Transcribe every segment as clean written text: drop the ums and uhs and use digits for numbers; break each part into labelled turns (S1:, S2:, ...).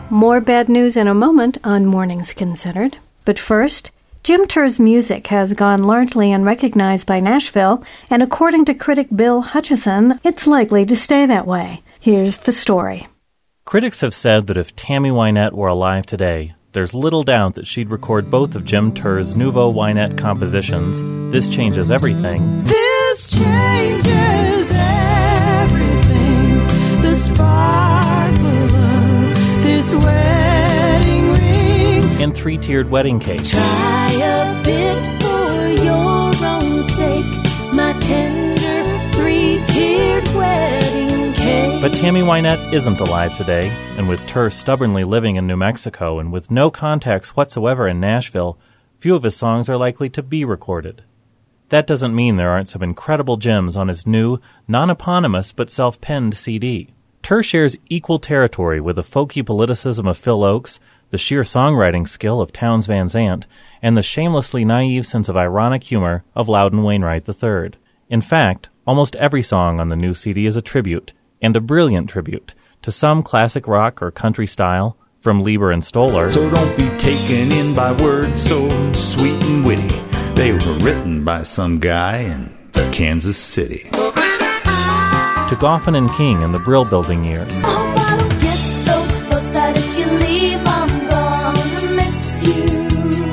S1: More bad news in a moment on Mornings Considered. But first, Jim Turr's music has gone largely unrecognized by Nashville, and according to critic Bill Hutchison, it's likely to stay that way. Here's the story.
S2: Critics have said that if Tammy Wynette were alive today, there's little doubt that she'd record both of Jim Turr's Nouveau Wynette compositions, This Changes Everything,
S3: This changes everything, the sparkle of this wedding ring,
S2: and Three-Tiered Wedding Cake.
S3: Try a bit for your own sake, my tender three-tiered wedding cake.
S2: But Tammy Wynette isn't alive today, and with Turr stubbornly living in New Mexico and with no contacts whatsoever in Nashville, few of his songs are likely to be recorded. That doesn't mean there aren't some incredible gems on his new, non-eponymous but self-penned CD. Turr shares equal territory with the folky politicism of Phil Ochs, the sheer songwriting skill of Townes Van Zandt, and the shamelessly naive sense of ironic humor of Loudon Wainwright III. In fact, almost every song on the new CD is a tribute, and a brilliant tribute, to some classic rock or country style, from Lieber and Stoller.
S4: So don't be taken in by words so sweet and witty. They were written by some guy in Kansas City.
S2: To Goffin and King in the Brill Building years.
S3: Oh, I don't get so close that if you leave, I'm gonna miss you.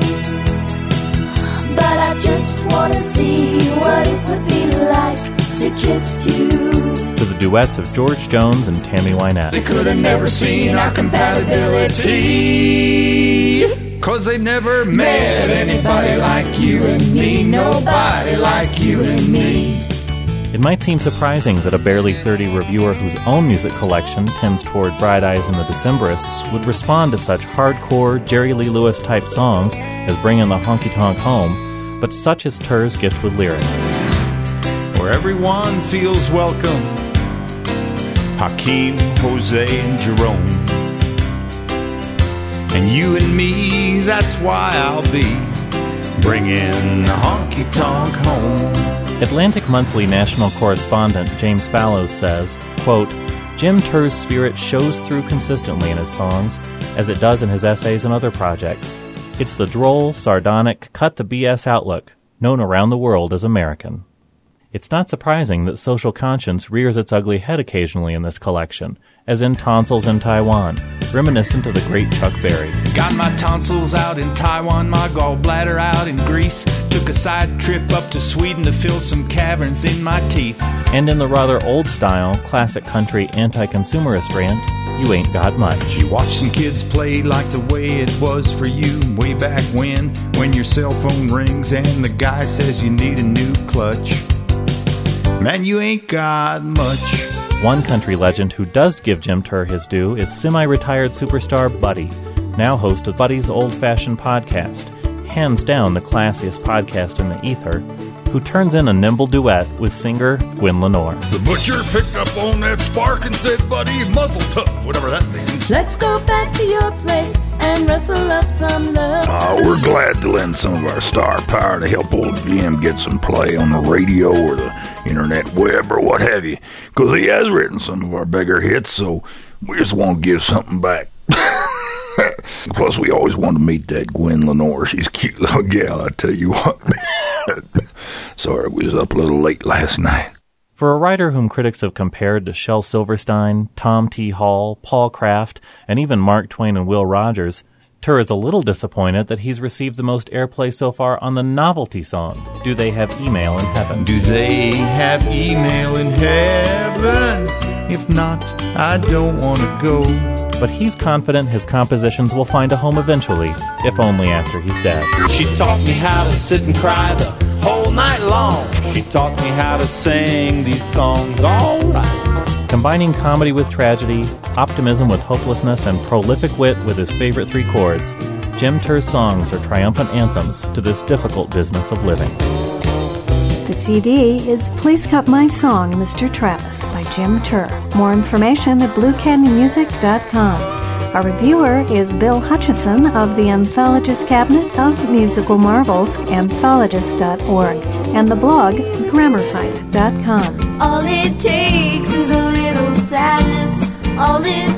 S3: But I just wanna see what it would be like to kiss you.
S2: To the duets of George Jones and Tammy Wynette.
S4: They could have never seen our compatibility, 'cause they never met anybody like you and me. Nobody like you and me.
S2: It might seem surprising that a barely 30 reviewer whose own music collection tends toward Bright Eyes and the Decemberists would respond to such hardcore Jerry Lee Lewis type songs as Bringin' the Honky Tonk Home, but such is Turr's gift with lyrics.
S4: Where everyone feels welcome, Hakeem, Jose, and Jerome. And you and me, that's why I'll be bringing the honky tonk home.
S2: Atlantic Monthly national correspondent James Fallows says, quote, Jim Turr's spirit shows through consistently in his songs, as it does in his essays and other projects. It's the droll, sardonic, cut the BS outlook, known around the world as American. It's not surprising that social conscience rears its ugly head occasionally in this collection, as in Tonsils in Taiwan, reminiscent of the great Chuck Berry.
S4: Got my tonsils out in Taiwan, my gallbladder out in Greece. Took a side trip up to Sweden to fill some caverns in my teeth.
S2: And in the rather old-style, classic country anti-consumerist rant, You Ain't Got Much.
S4: You watch some kids play like the way it was for you way back when your cell phone rings and the guy says you need a new clutch. Man, you ain't got much.
S2: One country legend who does give Jim Turr his due is semi-retired superstar Buddy, now host of Buddy's Old-Fashioned Podcast, hands down the classiest podcast in the ether, who turns in a nimble duet with singer Gwen Lenore.
S4: The butcher picked up on that spark and said, Buddy, muzzle tough, whatever that means.
S3: Let's go back to your place and wrestle up some love.
S5: We're glad to lend some of our star power to help old Jim get some play on the radio or the internet web or what have you, because he has written some of our bigger hits, so we just want to give something back. Plus, we always want to meet that Gwen Lenore. She's a cute little gal, I tell you what. Sorry, we was up a little late last night.
S2: For a writer whom critics have compared to Shel Silverstein, Tom T. Hall, Paul Kraft, and even Mark Twain and Will Rogers, Turr is a little disappointed that he's received the most airplay so far on the novelty song, Do They Have Email in Heaven?
S4: Do they have email in heaven? If not, I don't want to go.
S2: But he's confident his compositions will find a home eventually, if only after he's dead.
S6: She taught me how to sit and cry the whole night long. She taught me how to sing these songs all right.
S2: Combining comedy with tragedy, optimism with hopelessness, and prolific wit with his favorite three chords, Jim Turr's songs are triumphant anthems to this difficult business of living.
S1: The CD is Please Cut My Song, Mr. Travis by Jim Turr. More information at BlueCanyonMusic.com. Our reviewer is Bill Hutchison of the Anthologist Cabinet of Musical Marvels, anthologist.org, and the blog GrammarFight.com.
S3: All it takes is a little sadness. All it